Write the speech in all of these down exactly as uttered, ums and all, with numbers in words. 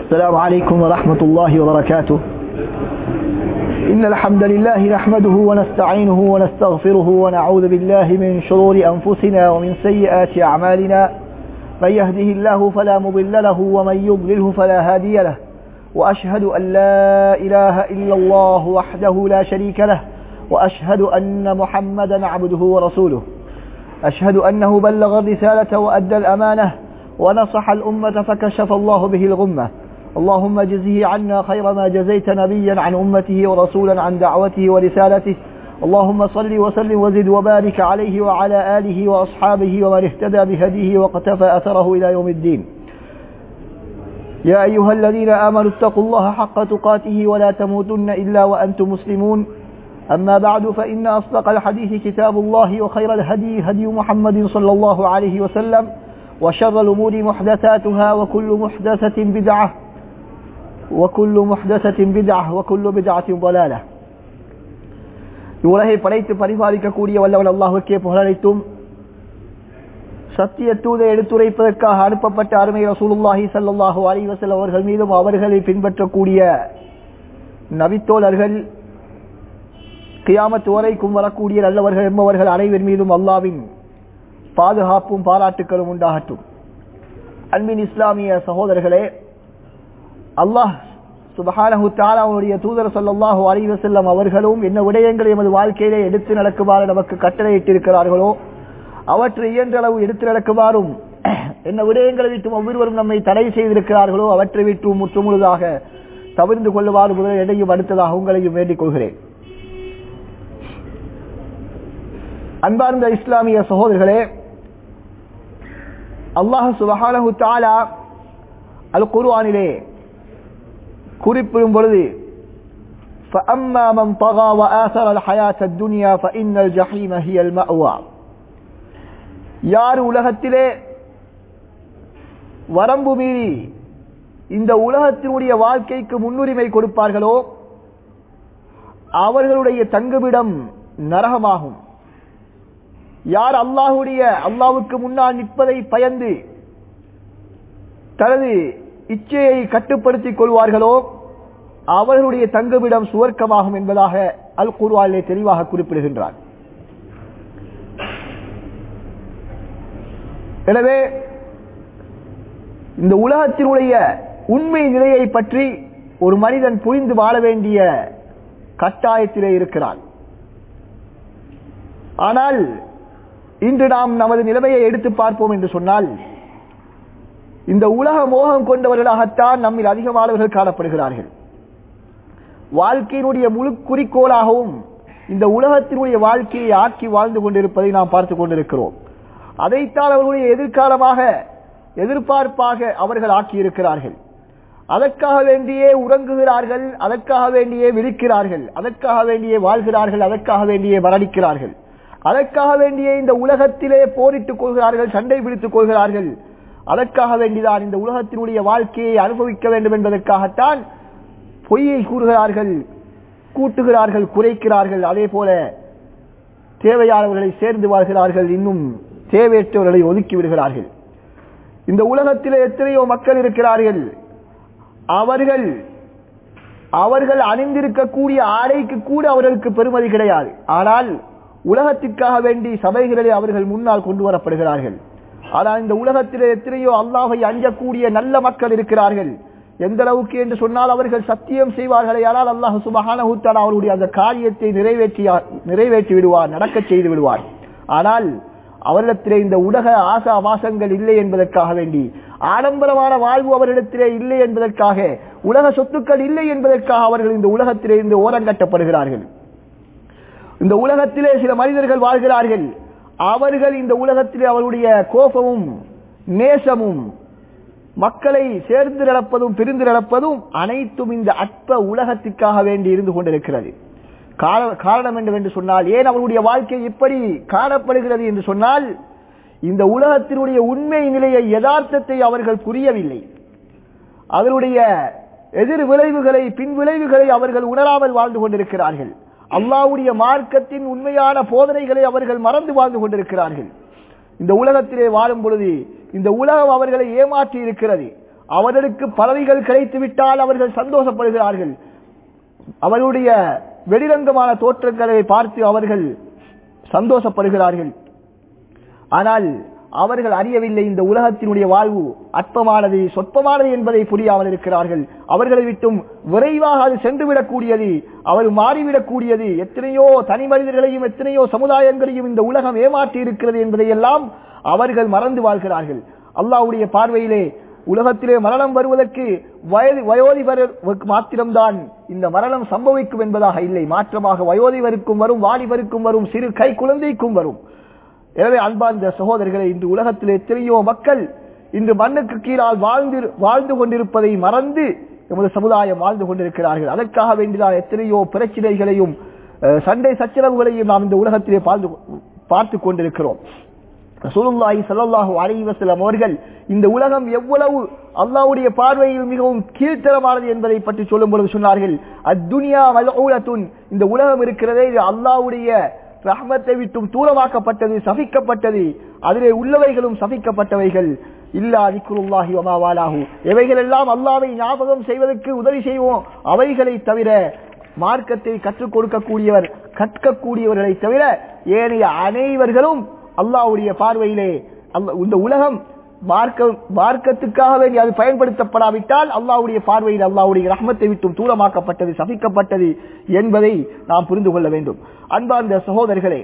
السلام عليكم ورحمة الله وبركاته. إن الحمد لله نحمده ونستعينه ونستغفره ونعوذ بالله من شرور أنفسنا ومن سيئات أعمالنا. من يهده الله فلا مضل له ومن يضلله فلا هادي له. وأشهد أن لا إله إلا الله وحده لا شريك له. وأشهد أن محمدا عبده ورسوله. أشهد أنه بلغ الرسالة وأدى الأمانة ونصح الأمة فكشف الله به الغمة. اللهم جزه عنا خير ما جزيت نبيا عن أمته ورسولا عن دعوته ورسالته. اللهم صل وسلم وزد وبارك عليه وعلى آله وأصحابه ومن اهتدى بهديه وقتفى أثره إلى يوم الدين. يا أيها الذين آمنوا اتقوا الله حق تقاته ولا تموتن إلا وأنتم مسلمون. أما بعد فإن أصدق الحديث كتاب الله وخير الهدي هدي محمد صلى الله عليه وسلم وشر الأمور محدثاتها وكل محدثة بدعة وكل محدثة بدعة وكل بدعة ضلالة. உலகை படைத்து பரிபாலிக்கக்கூடிய வல்லவன் அல்லாஹ்வுக்கே புகழனைத்தும், சத்திய தூதை எடுத்துரைப்பதற்காக அனுப்பப்பட்ட அருமை ரசூலுல்லாஹி ஸல்லல்லாஹு அலைஹி வஸல்லம் அவர்கள் மீதும் அவர்களை பின்பற்றக்கூடிய நபித்தோழர்கள் கியாமத் வரைக்கும் வரக்கூடிய நல்லவர்கள் என்பவர்கள் அனைவர் மீதும் அல்லாஹ்வின் பாதுகாப்பும் பாராட்டுக்களும் உண்டாகட்டும். அன்பின் இஸ்லாமிய சகோதரர்களே, அல்லாஹ் சுப்ஹானஹு தஆலா அவருடைய தூதர் ஸல்லல்லாஹு அலைஹி வஸல்லம் அவர்களும் என்ன விடயங்களை எமது வாழ்க்கையிலே எடுத்து நடக்குமாறு நமக்கு கட்டளையிட்டிருக்கிறார்களோ அவற்றை இயன்றளவு எடுத்து நடக்குமாறும் என்ன விடயங்களை விட்டும் ஒவ்வொருவரும் நம்மை தடை செய்திருக்கிறார்களோ அவற்றை விட்டு முற்றுமுழுதாக தவிர்த்து கொள்ளுமாறு முதல் எதையும் அடுத்ததாக உங்களையும் வேண்டிக் கொள்கிறேன். அன்பார்ந்த இஸ்லாமிய சகோதரர்களே, அல்லாஹ் சுப்ஹானஹு தஆலா அல் குர்ஆனிலே குறிப்பிடும் பொழுது فَأَمَّا مَنْ طَغَى وَآثَرَ الْحَيَاةَ الدُّنْيَا فَإِنَّ الْجَحِيمَ هِيَ الْمَأْوَى. யார் உலகத்திலே வரம்பு மீறி இந்த உலகத்தினுடைய வாழ்க்கைக்கு முன்னுரிமை கொடுப்பார்களோ அவர்களுடைய தங்குமிடம் நரகமாகும். யார் அல்லாஹ்வுடைய அல்லாஹ்வுக்கு முன்னால் நிற்பதை பயந்து தனது இச்சையை கட்டுப்படுத்திக் கொள்வார்களோ அவர்களுடைய தங்குமிடம் சுவர்க்கமாகும் என்பதாக அல் குர்ஆனிலே தெளிவாக குறிப்பிடுகின்றார். எனவே இந்த உலகத்தினுடைய உண்மை நிலையை பற்றி ஒரு மனிதன் புரிந்து வாழ வேண்டிய கட்டாயத்திலே இருக்கிறான். ஆனால் இன்று நாம் நமது நிலைமையை எடுத்து பார்ப்போம் என்று சொன்னால், இந்த உலக மோகம் கொண்டவர்களாகத்தான் நம்மில் அதிகமானவர்கள் காணப்படுகிறார்கள். வாழ்க்கையினுடைய முழு குறிக்கோளாகவும் இந்த உலகத்தினுடைய வாழ்க்கையை ஆக்கி வாழ்ந்து கொண்டிருப்பதை நாம் பார்த்துக் கொண்டிருக்கிறோம். அதைத்தான் அவர்களுடைய எதிர்காலமாக எதிர்பார்ப்பாக அவர்கள் ஆக்கியிருக்கிறார்கள். அதற்காக வேண்டியே உறங்குகிறார்கள், அதற்காக வேண்டியே விழிக்கிறார்கள், அதற்காக வேண்டியே வாழ்கிறார்கள், அதற்காக வேண்டியே மரணிக்கிறார்கள், அதற்காக வேண்டியே இந்த உலகத்திலே போரிட்டுக் கொள்கிறார்கள், சண்டை பிடித்துக் கொள்கிறார்கள். அதற்காக வேண்டிதான் இந்த உலகத்தினுடைய வாழ்க்கையை அனுபவிக்க வேண்டும் என்பதற்காகத்தான் பொய்யை கூறுகிறார்கள், கூட்டுகிறார்கள், குறைக்கிறார்கள். அதே போல தேவையானவர்களை சேர்ந்து வாழ்கிறார்கள், இன்னும் தேவையற்றவர்களை ஒதுக்கி விடுகிறார்கள். இந்த உலகத்திலே எத்தனையோ மக்கள் இருக்கிறார்கள். அவர்கள் அவர்கள் அணிந்திருக்கக்கூடிய ஆடைக்கு கூட அவர்களுக்கு பெருமதி கிடையாது. ஆனால் உலகத்திற்காக வேண்டி சபைகளிலே அவர்கள் முன்னால் கொண்டு வரப்படுகிறார்கள். ஆனால் இந்த உலகத்திலே எத்தனையோ அல்லாஹை அஞ்சக்கூடிய நல்ல மக்கள் இருக்கிறார்கள். எந்த அளவுக்கு என்று சொன்னால் அவர்கள் சத்தியம் செய்வார்களே, ஆனால் அல்லாஹ் சுப்ஹானஹு தஆலா அவருடைய அந்த காரியத்தை நிறைவேற்றி நிறைவேற்றி விடுவார், நடக்க செய்து விடுவார். ஆனால் அவரிடத்திலே இந்த உலக ஆசா வாசங்கள் இல்லை என்பதற்காக வேண்டி, ஆடம்பரமான வாழ்வு அவரிடத்திலே இல்லை என்பதற்காக, உலக சொத்துக்கள் இல்லை என்பதற்காக அவர்கள் இந்த உலகத்திலே இருந்து ஓரங்கட்டப்படுகிறார்கள். இந்த உலகத்திலே சில மனிதர்கள் வாழ்கிறார்கள். அவர்கள் இந்த உலகத்திலே அவருடைய கோபமும் நேசமும் மக்களை சேர்ந்து நடப்பதும் பிரிந்து நடப்பதும் அனைத்தும் இந்த அற்ப உலகத்திற்காக வேண்டி இருந்து கொண்டிருக்கிறது. காரணம் என்று சொன்னால், ஏன் அவருடைய வாழ்க்கை இப்படி காணப்படுகிறது என்று சொன்னால், இந்த உலகத்தினுடைய உண்மை நிலையை யதார்த்தத்தை அவர்கள் புரியவில்லை. அதனுடைய எதிர் விளைவுகளை பின் விளைவுகளை அவர்கள் உணராமல் வாழ்ந்து கொண்டிருக்கிறார்கள். அல்லாஹ்வுடைய மார்க்கத்தின் உண்மையான போதனைகளை அவர்கள் மறந்து வாழ்ந்து கொண்டிருக்கிறார்கள். இந்த உலகத்திலே வாழும் பொழுது இந்த உலகம் அவர்களை ஏமாற்றி இருக்கிறது. அவர்களுக்கு பதவிகள் கிடைத்து விட்டால் அவர்கள் சந்தோஷப்படுகிறார்கள். அவருடைய வெளிரங்கமான தோற்றங்களை பார்த்து அவர்கள் சந்தோஷப்படுகிறார்கள். ஆனால் அவர்கள் அறியவில்லை இந்த உலகத்தினுடைய வாழ்வு அற்பமானது, சொற்பமானது என்பதை புரியாமல் இருக்கிறார்கள். அவர்களை விட்டும் விரைவாக அது சென்றுவிடக்கூடியது, அவர் மாறிவிடக்கூடியது. எத்தனையோ தனி மனிதர்களையும் எத்தனையோ சமுதாயங்களையும் இந்த உலகம் ஏமாற்றி இருக்கிறது என்பதையெல்லாம் அவர்கள் மறந்து வாழ்கிறார்கள். அல்லாஹ்வுடைய பார்வையிலே உலகத்திலே மரணம் வருவதற்கு வயது வயோதிபர் மாத்திரம்தான் இந்த மரணம் சம்பவிக்கும் என்பதாக இல்லை. மாற்றமாக வயோதிபருக்கும் வரும், வாலிபருக்கும் வரும், சிறு கை குழந்தைக்கும் வரும். எனவே அன்பார்ந்த சகோதரர்களை, இன்று உலகத்தில் எத்தனையோ மக்கள் இன்று மண்ணுக்கு கீழால் வாழ்ந்து வாழ்ந்து கொண்டிருப்பதை மறந்து எமது சமுதாயம் வாழ்ந்து கொண்டிருக்கிறார்கள். அதற்காக வேண்டிதான் எத்தனையோ பிரச்சனைகளையும் சண்டை சச்சரவுகளையும் நாம் இந்த உலகத்திலே பார்த்து கொண்டிருக்கிறோம். ரசூலுல்லாஹி ஸல்லல்லாஹு அலைஹி வஸல்லம் அவர்கள் இந்த உலகம் எவ்வளவு அல்லாஹ்வுடைய பார்வையில் மிகவும் கீழ்த்தரமானது என்பதை பற்றி சொல்லும் பொழுது சொன்னார்கள், அத்துன்யா மல்ஊலத்துன், இந்த உலகம் இருக்கிறதே இது அல்லாஹ்வுடைய ரஹ்மத்தை விட்டும் தூரமாக்கப்பட்டது, சபிக்கப்பட்டது. அதிலே உள்ளவைகளும் சபிக்கப்பட்டவைகள். இல்லா திக்ருல்லாஹி வமா வாலாஹு, எவைகள் எல்லாம் அல்லாஹ்வை ஞாபகம் செய்வதற்கு உதவி செய்வோம் அவைகளை தவிர, மார்க்கத்தை கற்றுக் கொடுக்கக்கூடியவர் கற்கக்கூடியவர்களை தவிர ஏனைய அனைவர்களும் அல்லாஹ்வுடைய பார்வையிலே இந்த உலகம் மார்க்கத்துக்காக வேண்டி அது பயன்படுத்தப்படாவிட்டால் அல்லாஹ்வுடைய பார்வையில் அல்லாஹ்வுடைய ரஹ்மத்தை விட்டும் தூரமாக்கப்பட்டது, சபிக்கப்பட்டது என்பதை நாம் புரிந்து கொள்ள வேண்டும். அன்பார்ந்த சகோதரர்களே,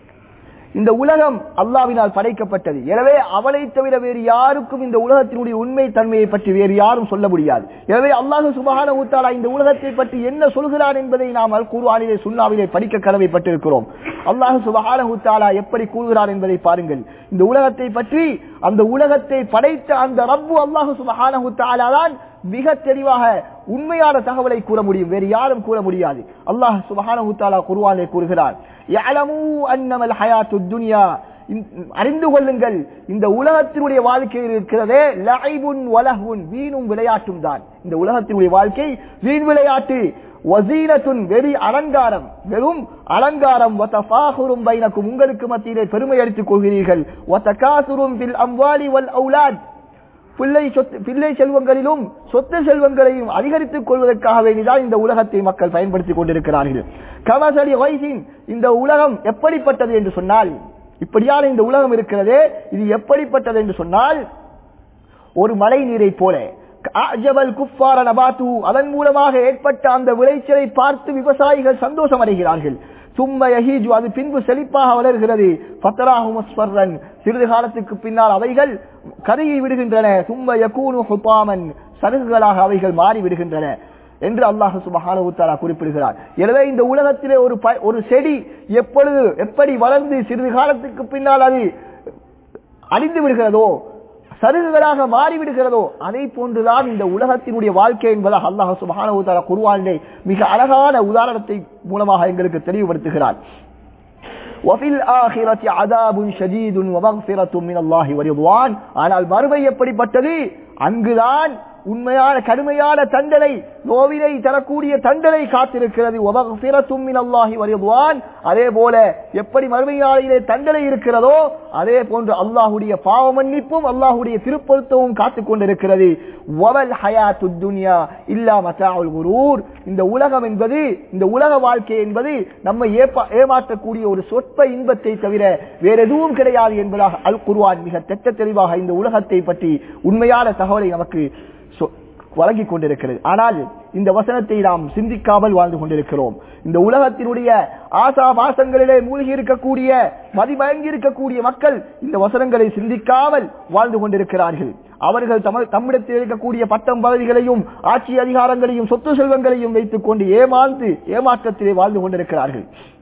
இந்த உலகம் அல்லாஹ்வினால் படைக்கப்பட்டது. எனவே அவனை தவிர வேறு யாருக்கும் இந்த உலகத்தினுடைய உண்மை தன்மையை பற்றி வேறு யாரும் சொல்ல முடியாது. எனவே அல்லாஹ் சுப்ஹானஹு வ தஆலா இந்த உலகத்தை பற்றி என்ன சொல்கிறான் என்பதை நாம் அல் குர்ஆனிலே சுன்னாவிலே படிக்க கடமைப்பட்டிருக்கிறோம். அல்லாஹ் சுப்ஹானஹு வ தஆலா எப்படி கூறுகிறான் என்பதை பாருங்கள். இந்த உலகத்தை பற்றி அந்த உலகத்தை படைத்த அந்த ரப்பு அல்லாஹ் சுப்ஹானஹு வ தஆலா தான் மிக தெளிவாக உண்மையான தகவலை கூற முடியும், வேறு யாரும் கூற முடியாது. அல்லாஹ் சுப்ஹானஹு வ தஆலா குர்ஆனிலே கூறுகிறார், யஅலமு அன்னமல் ஹயாத்துத் துன்யா, அறிந்து கொள்ளுங்கள் இந்த உலகத்தினுடைய வாழ்க்கை இருக்கிறதே லஐபுன் வலஹ்வுன், வீணும் விளையாட்டும் தான். இந்த உலகத்தினுடைய வாழ்க்கை வீண் விளையாட்டு. வஸீனத்துன், வெறி அலங்காரம், வெறும் அலங்காரம். வதஃபாஹுரும் பைனக்கும், உங்களுக்கு மத்தியிலே பெருமை அடித்துக் கொள்கிறீர்கள். வதகாசுரும் பில் அம்வாலி வல் அவுலாத், பிள்ளை சொத்து பிள்ளை செல்வங்களிலும் சொத்து செல்வங்களையும் அதிகரித்துக் கொள்வதற்காக வேண்டிதான் இந்த உலகத்தை மக்கள் பயன்படுத்திக் கொண்டிருக்கிறார்கள். கமஸலி கைஸின், இந்த உலகம் எப்படிப்பட்டது என்று சொன்னால், இப்படியான இந்த உலகம் இருக்கிறதே இது எப்படிப்பட்டது என்று சொன்னால், ஒரு மழை நீரை போல. அஜபல் குஃபார நபாத்து, அதன் மூலமாக ஏற்பட்ட அந்த விளைச்சலை பார்த்து விவசாயிகள் சந்தோஷம் அடைகிறார்கள். சும்ம யஹீஜு, அது பின்பு செழிப்பாக வளர்கிறது. ஃபத்ராஹு முஸ்ஃபர்ரன், சிறிது காலத்துக்கு பின்னால் அவைகள் கருகி விடுகின்றன. சும்ம யகூனு ஹுதாமன், சருகுகளாக அவைகள் மாறி விடுகின்றன என்று அல்லாஹ் சுப்ஹானஹு வ தஆலா குறிப்பிடுகிறார். எனவே இந்த உலகத்திலே ஒரு ஒரு செடி எப்பொழுது எப்படி வளர்ந்து சிறிது காலத்துக்கு பின்னால் அது அழிந்து விடுகிறதோ, சருகுகளாக மாறிவிடுகிறதோ, அதை போன்றுதான் இந்த உலகத்தினுடைய வாழ்க்கை என்பதாக அல்லாஹ் சுப்ஹானஹு வ தஆலா குர்ஆனிலே மிக அழகான உதாரணத்தை மூலமாக எங்களுக்கு தெளிவுபடுத்துகிறார். வஃபில் ஆகிரத்தி அஸாபுன் ஷதீதுன் வ மக்ஃபிரத்தும் மினல்லாஹி வ ரிضவான், ஆனால் மறுமை எப்படிப்பட்டது, அங்குதான் உண்மையான கடுமையான தண்டனை, நோவினை தரக்கூடிய தண்டனை காத்திருக்கிறது. வ மக்ஃபிரத்தும் மினல்லாஹி வ ரிضவான், அதே போல எப்படி மறுமை நாளிலே தண்டனை இருக்கிறதோ அதே போன்று அல்லாஹ்வுடைய பாவ மன்னிப்பும் அல்லாஹ்வுடைய திருப்பொருத்தமும் காத்துக் கொண்டிருக்கிறது. வமல் ஹயாத்துத் துன்யா இல்லா மதாஉல் குரூர், இந்த உலகம் என்பது, இந்த உலக வாழ்க்கை என்பது நம்மை ஏமாற்றக்கூடிய ஒரு சொற்ப இன்பத்தை தவிர வேற எதுவும் கிடையாது என்பதாக அல் குர்ஆன் மிக தெட்ட தெளிவாக இந்த உலகத்தை பற்றி உண்மையான தகவலை நமக்கு வழங்கிக் கொண்டிருக்கிறது. ஆனால் இந்த வசனத்தை நாம் சிந்திக்காமல் வாழ்ந்து கொண்டிருக்கிறோம். இந்த உலகத்தினுடைய ஆசா பாசங்களிலே மூழ்கி இருக்கக்கூடிய, மதிமயங்கி இருக்கக்கூடிய மக்கள் இந்த வசனங்களை சிந்திக்காமல் வாழ்ந்து கொண்டிருக்கிறார்கள். அவர்கள் தம்மிடத்தில் இருக்கக்கூடிய பட்டம் பதவிகளையும் ஆட்சி அதிகாரங்களையும் சொத்து செல்வங்களையும் வைத்துக் கொண்டு ஏமாந்து ஏமாற்றத்திலே வாழ்ந்து கொண்டிருக்கிறார்கள்.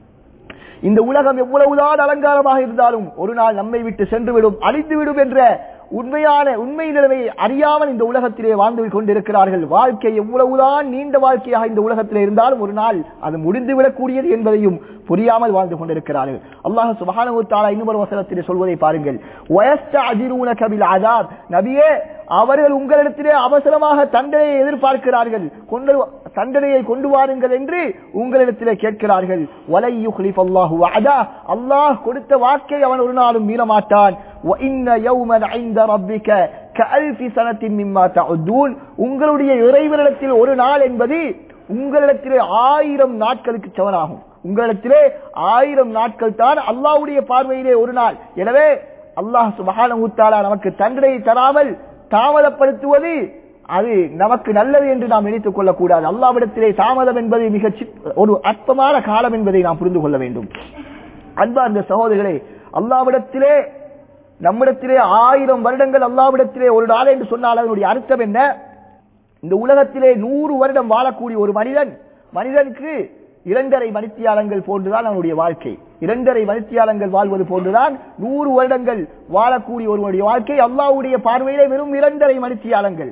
இந்த உலகம் எவ்வளவுதான் அலங்காரமாக இருந்தாலும் ஒரு நாள் நம்மை விட்டு சென்றுவிடும், அழிந்துவிடும் என்ற உண்மையான உண்மை நிலைமையை அறியாமல் இந்த உலகத்திலே வாழ்ந்து கொண்டிருக்கிறார்கள். வாழ்க்கை எவ்வளவுதான் நீண்ட வாழ்க்கையாக இந்த உலகத்திலே இருந்தாலும் ஒரு நாள் அது முடிந்துவிடக்கூடியது என்பதையும் புரியாமல் வாழ்ந்து கொண்டிருக்கிறார்கள். அல்லாஹ் சுப்ஹானஹு வ தஆலா இன்னொரு வசனத்திலே சொல்வதை பாருங்கள். வயஸ்தஅஜிரூனக பில் அஸாப், நபியே அவர்கள் உங்களிடத்திலே அவசரமாக தண்டனையை எதிர்பார்க்கிறார்கள், கொண்டு தண்டனையை கொண்டு வாருங்கள் என்று உங்களிடத்திலே கேட்கிறார்கள். வலை யுக்லிஃபல்லாஹு வஅதா, அல்லாஹ் கொடுத்த வாக்கை அவன் ஒரு நாளும் மீற மாட்டான். وَإِنَّ يَوْمًا عِندَ رَبِّكَ கஅல்ஃபி ஸனத்தின் மிம்மா தஉதூன் உங்களுடைய இறைவனிடத்தில் ஒரு நாள் என்பது உங்களிடத்திலே ஆயிரம் நாட்களுக்கு சமனாகும். உங்களிடத்திலே ஆயிரம் நாட்கள் தான் அல்லாஹ்வுடைய பார்வையிலே ஒரு நாள். எனவே அல்லாஹ் சுப்ஹானஹு வ தஆலா நமக்கு தண்டனை தராமல் தாமதப்படுத்துவது அது நமக்கு நல்லது என்று நாம் நினைத்துக் கொள்ளக்கூடாது. அல்லாஹ்விடத்திலே தாமதம் என்பது மிக ஒரு அற்பமான காலம் என்பதை நாம் புரிந்து கொள்ள வேண்டும். அன்பார்ந்த சகோதரர்களே, அல்லாஹ்விடத்திலே நம்மிடத்திலே ஆயிரம் வருடங்கள் அல்லாஹ்விடத்திலே ஒரு நாள் என்று சொன்னால் அதனுடைய அர்த்தம் என்ன? இந்த உலகத்திலே நூறு வருடம் வாழக்கூடிய ஒரு மனிதன் மனிதனுக்கு இரண்டரை மணித்தியாலங்கள் போன்றுதான் அவனுடைய வாழ்க்கை. இரண்டரை மணித்தியாலங்கள் வாழ்வது போன்றுதான் நூறு வருடங்கள் வாழக்கூடிய ஒருவருடைய வாழ்க்கை. அல்லாஹ்வுடைய பார்வையிலே வெறும் இரண்டரை மணித்தியாலங்கள்.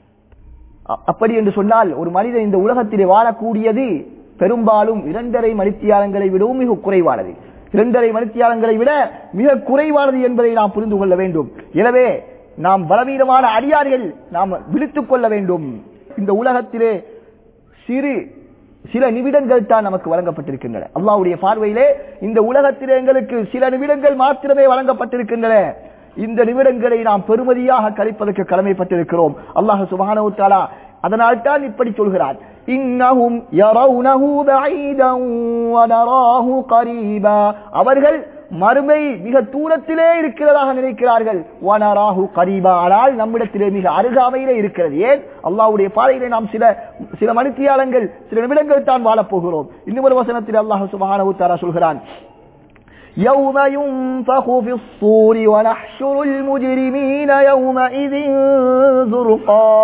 அப்படி என்று சொன்னால் ஒரு மனிதன் இந்த உலகத்திலே வாழக்கூடியது பெரும்பாலும் இரண்டரை மணித்தியாலங்களை விடவும் மிக குறைவானது. இரண்டரை மணித்தியாலங்களை விட மிக குறைவானது என்பதை நாம் புரிந்து கொள்ள வேண்டும். எனவே நாம் பலவீனமான அடியார்கள் நாம் விழித்துக் கொள்ள வேண்டும். இந்த உலகத்திலே சிறு சில நிமிடங்கள் தான் நமக்கு வழங்கப்பட்டிருக்கின்றன. அல்லாஹ்வுடைய பார்வையிலே இந்த உலகத்திலே எங்களுக்கு சில நிமிடங்கள் மாத்திரமே வழங்கப்பட்டிருக்கின்றன. இந்த நிமிடங்களை நாம் பெருமதியாக கழிப்பதற்கு கடமைப்பட்டிருக்கிறோம். அல்லாஹ் சுப்ஹானஹு வ தஆலா அதனால் தான் இப்படி சொல்கிறார், இன்னஹும் யரவுனஹு பஈதன் வ நராஹு கரீபா அவர்கள் மறுமை மிக தூரத்திலே இருக்கிறதாக நினைக்கிறார்கள். வ நராஹு கரீபா ஆனால் நம்மிடத்திலே மிக அருகாமையிலே இருக்கிறது. ஏன்? அல்லாஹ்வுடைய பாதையிலே நாம் சில சில மணித்தியாலங்கள் சில நிமிடங்கள் தான் வாழப் போகிறோம். இன்னும் ஒரு வசனத்தில் அல்லாஹ் சுப்ஹானஹு வ தஆலா சொல்கிறான், يوم ينفخ في الصور ونحشر المجرمين يومئذ زرقا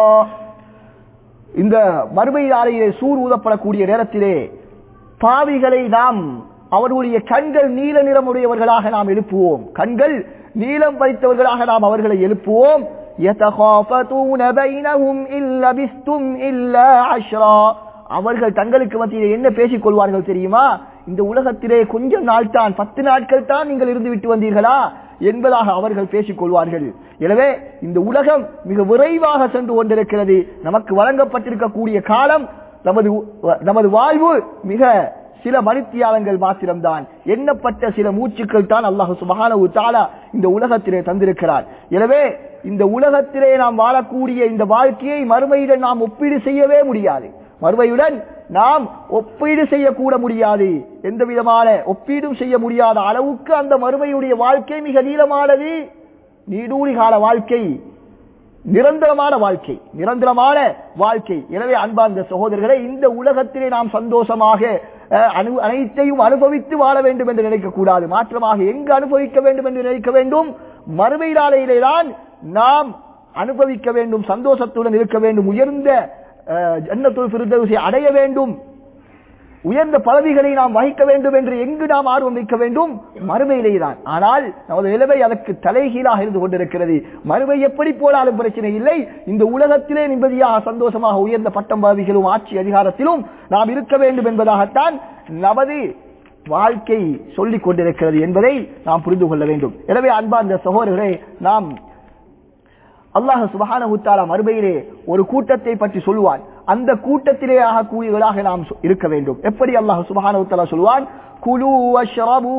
இந்த மறுமை நாளையிலே சூர் ஊதப்படக்கூடிய நேரத்திலே பாவிகளை நாம் அவர்களுடைய கண்கள் நீல நிறமுடையவர்களாக நாம் எழுப்புவோம். கண்கள் நீலம் பறித்தவர்களாக நாம் அவர்களை எழுப்புவோம். يتخافتون بينهم إن لبثتم إلا عشرا அவர்கள் தங்களுக்கு மத்தியிலே என்ன பேசிக் கொள்வார்கள் தெரியுமா? இந்த உலகத்திலே கொஞ்சம் நாள் தான், பத்து நாட்கள் தான் நீங்கள் இருந்து விட்டு வந்தீர்களா என்பதாக அவர்கள் பேசிக் கொள்வார்கள். எனவே இந்த உலகம் மிக விரைவாக சென்று கொண்டிருக்கிறது. நமக்கு வழங்கப்பட்டிருக்கக்கூடிய காலம் நமது நமது வாழ்வு மிக சில மணித்தியாலங்கள் மாத்திரம்தான். எண்ணப்பட்ட சில மூச்சுக்கள் தான் அல்லாஹ் சுப்ஹானஹு வ தஆலா இந்த உலகத்திலே தந்திருக்கிறார். எனவே இந்த உலகத்திலே நாம் வாழக்கூடிய இந்த வாழ்க்கையை மறுமையுடன் நாம் ஒப்பீடு செய்யவே முடியாது. மறுமையுடன் நாம் ஒப்பீடு செய்யக்கூட முடியாது. எந்த விதமான ஒப்பீடும் செய்ய முடியாத அளவுக்கு அந்த மறுமையுடைய வாழ்க்கை மிக நீளமானது, நீடூழி கால வாழ்க்கை, நிரந்தரமான வாழ்க்கை நிரந்தரமான வாழ்க்கை. எனவே அன்பார்ந்த சகோதரர்களே, இந்த உலகத்திலே நாம் சந்தோஷமாக அனைத்தையும் அனுபவித்து வாழ வேண்டும் என்று நினைக்க கூடாது. மாற்றமாக எங்கு அனுபவிக்க வேண்டும் என்று நினைக்க வேண்டும்? மறுமை நாளையிலே தான் நாம் அனுபவிக்க வேண்டும், சந்தோஷத்துடன் இருக்க வேண்டும், உயர்ந்த ஜன்னத்துல் ஃபிர்தௌஸை அடைய வேண்டும், உயர்ந்த பதவிகளை நாம் வகிக்க வேண்டும் என்று எங்கு நாம் ஆர்வம் வைக்க வேண்டும்? மறுமையிலே தான். ஆனால் நமது நிலைமை அதற்கு தலைகீழாக இருந்து கொண்டிருக்கிறது. மறுமை எப்படி போனாலும் பிரச்சனை இல்லை, இந்த உலகத்திலே நிம்மதியாக சந்தோஷமாக உயர்ந்த பட்டம் பதவிகளும் ஆட்சி அதிகாரத்திலும் நாம் இருக்க வேண்டும் என்பதாகத்தான் நமது வாழ்க்கை சொல்லிக் கொண்டிருக்கிறது என்பதை நாம் புரிந்து கொள்ள வேண்டும். எனவே அன்பார்ந்த சகோதரர்களே, நாம் அல்லாஹ் சுப்ஹானஹு வ தஆலா மறுமையிலே ஒரு கூட்டத்தை பற்றி சொல்வான். அந்த கூட்டத்திலே ஆகக்கூடியவர்களாக நாம் இருக்க வேண்டும். எப்படி அல்லாஹ் சுப்ஹானஹு வ தஆலா சொல்வான், குலு வஷ்ரபு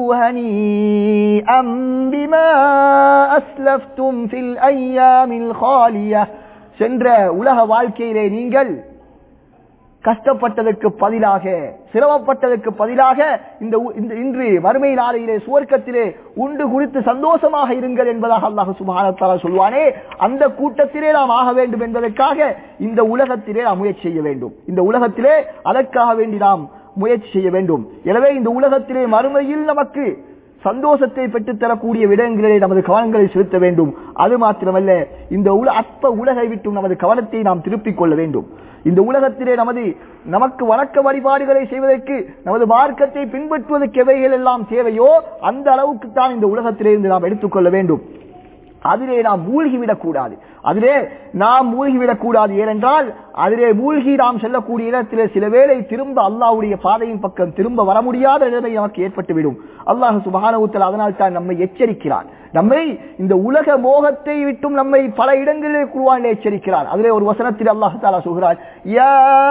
ஹனீஅம் பிமா அஸ்லஃப்தும் ஃபில் அய்யாமில் காலியா சென்ற உலக வாழ்க்கையிலே நீங்கள் கஷ்டப்பட்டதற்கு பதிலாக, சிரமப்பட்டதற்கு பதிலாக இந்த இன்று மறுமை நாளையிலே சுவர்க்கத்திலே உண்டு குறித்து சந்தோஷமாக இருங்கள் என்பதாக அல்லாஹ் சுப்ஹானஹு வ தஆலா சொல்வானே, அந்த கூட்டத்திலே நாம் ஆக வேண்டும் என்பதற்காக இந்த உலகத்திலே நாம் முயற்சி செய்ய வேண்டும். இந்த உலகத்திலே அதற்காக வேண்டி நாம் முயற்சி செய்ய வேண்டும். எனவே இந்த உலகத்திலே மறுமையில் நமக்கு சந்தோஷத்தை பெற்றுத் தரக்கூடிய விடயங்களிலே நமது கவனங்களை செலுத்த வேண்டும். அது மாத்திரமல்ல, இந்த அற்ப உலகை விட்டும் நமது கவனத்தை நாம் திருப்பிக் கொள்ள வேண்டும். இந்த உலகத்திலே நமது நமக்கு வணக்க வழிபாடுகளை செய்வதற்கு, நமது மார்க்கத்தை பின்பற்றுவதற்கு எவைகள் எல்லாம் தேவையோ அந்த அளவுக்கு தான் இந்த உலகத்திலே இருந்து நாம் எடுத்துக்கொள்ள வேண்டும். அதிலே நாம் மூழ்கிவிடக் கூடாது. அதிலே நாம் மூழ்கிவிடக் கூடாது. ஏனென்றால் அதிலே மூழ்கி நாம் செல்லக்கூடிய இடத்திலே சில வேளை திரும்ப அல்லாஹ்வுடைய பாதையின் பக்கம் திரும்ப வர முடியாத நிலைமை நமக்கு ஏற்பட்டுவிடும். அல்லாஹ் சுப்ஹானஹு வ தஆலா அதனால் தான் நம்மை எச்சரிக்கிறான். நம்மை இந்த உலக மோகத்தை விட்டும் நம்மை பல இடங்களிலே குர்ஆனிலே எச்சரிக்கிறான். அதிலே ஒரு வசனத்தில் அல்லாஹ் தஆலா சொல்கிறார், யா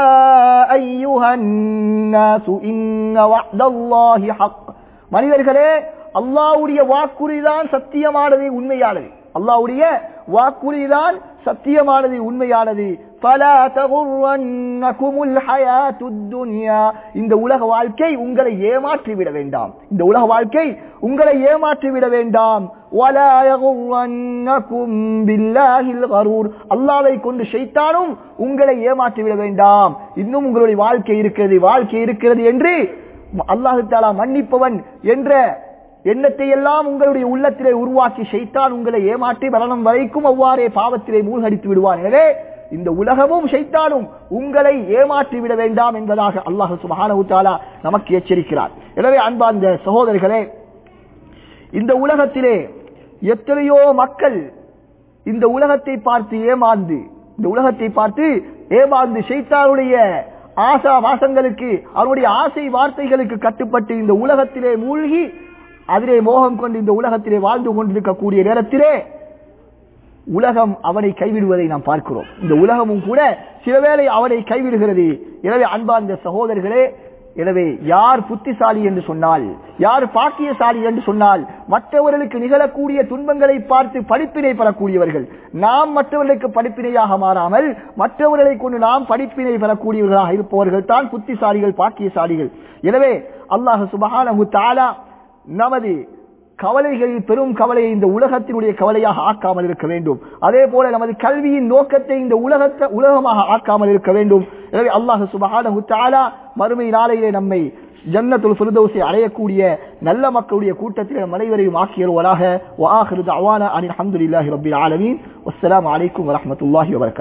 அய்யுஹன் நாசு இன்ன வஅதல்லாஹி ஹக். மனிதர்களே, அல்லாஹ்வுடைய வாக்குறுதிதான் சத்தியமானது, உண்மையானது. அல்லாஹ்வுடைய வாக்குறுதிதான் சத்தியமானது, உண்மையானது. فَلَا تَغُرَّنَّكُمُ الْحَيَاةُ الدُّنْيَا இந்த உலக வாழ்க்கை உங்களை ஏமாற்றி விட வேண்டாம். இந்த உலக வாழ்க்கை உங்களை ஏமாற்றி விட வேண்டாம். وَلَا يَغُرَّنَّكُمْ بِاللَّهِ الْغَرُورُ அல்லாஹ்வை கொண்டு ஷைத்தானும் உங்களை ஏமாற்றி விட வேண்டாம். இன்னும் உங்களுடைய வாழ்க்கை இருக்கிறது, வாழ்க்கை இருக்கிறது என்று அல்லாஹ் தஆலா மன்னிப்பவன் என்ற எண்ணத்தை எல்லாம் உங்களுடைய உள்ளத்திலே உருவாக்கி ஷைத்தான் உங்களை ஏமாற்றி மரணம் வரைக்கும் அவ்வாறே பாவத்திலே மூழ்கடித்து விடுவான். எனவே இந்த உலகமும் ஷைத்தானும் உங்களை ஏமாற்றி விட வேண்டாம் என்பதாக அல்லாஹ் சுப்ஹானஹு வ தஆலா நமக்கு எச்சரிக்கிறார். எனவே அன்பார்ந்த சகோதரர்களே, இந்த உலகத்திலே எத்தனையோ மக்கள் இந்த உலகத்தை பார்த்து ஏமாந்து இந்த உலகத்தை பார்த்து ஏமாந்து ஷைத்தானுடைய ஆசா வாசங்களுக்கு அவருடைய ஆசை வார்த்தைகளுக்கு கட்டுப்பட்டு இந்த உலகத்திலே மூழ்கி அதிலே மோகம் கொண்டு இந்த உலகத்திலே வாழ்ந்து கொண்டிருக்கக்கூடிய நேரத்திலே உலகம் அவனை கைவிடுவதை நாம் பார்க்கிறோம். இந்த உலகமும் கூட சிலவேளை அவனை கைவிடுகிறது. எனவே அன்பார்ந்த சகோதரர்களே, எனவே யார் புத்திசாலி என்று சொன்னால், யார் பாக்கியசாலி என்று சொன்னால், மற்றவர்களுக்கு நிகழக்கூடிய துன்பங்களை பார்த்து படிப்பினை பெறக்கூடியவர்கள். நாம் மற்றவர்களுக்கு படிப்பினையாக மாறாமல் மற்றவர்களை கொண்டு நாம் படிப்பினை பெறக்கூடியவர்களாக இருப்பவர்கள் தான் புத்திசாலிகள், பாக்கியசாலிகள். எனவே அல்லாஹ் சுப்ஹானஹு வ தஆலா நமது கவலைகளில் பெரும் கவலையை இந்த உலகத்தினுடைய கவலையாக ஆக்காமல் இருக்க வேண்டும். அதே போல நமது கல்வியின் நோக்கத்தை இந்த உலகத்தை உலகமாக ஆக்காமல் இருக்க வேண்டும். எனவே அல்லாஹ் சுப்ஹானஹு வ தஆலா மறுமை நாளையிலே நம்மை ஜன்னத்துல் ஃபிர்தௌஸை அடையக்கூடிய நல்ல மக்களுடைய கூட்டத்தில் நம் அனைவரையும் ஆக்கியருவராக. வ ஆகிரு தஅவானா அனில் ஹம்துலில்லாஹி ரப்பில் ஆலமீன். வஸ்ஸலாமு அலைக்கும் வரஹ்மத்துல்லாஹி வபரகாத்துஹு.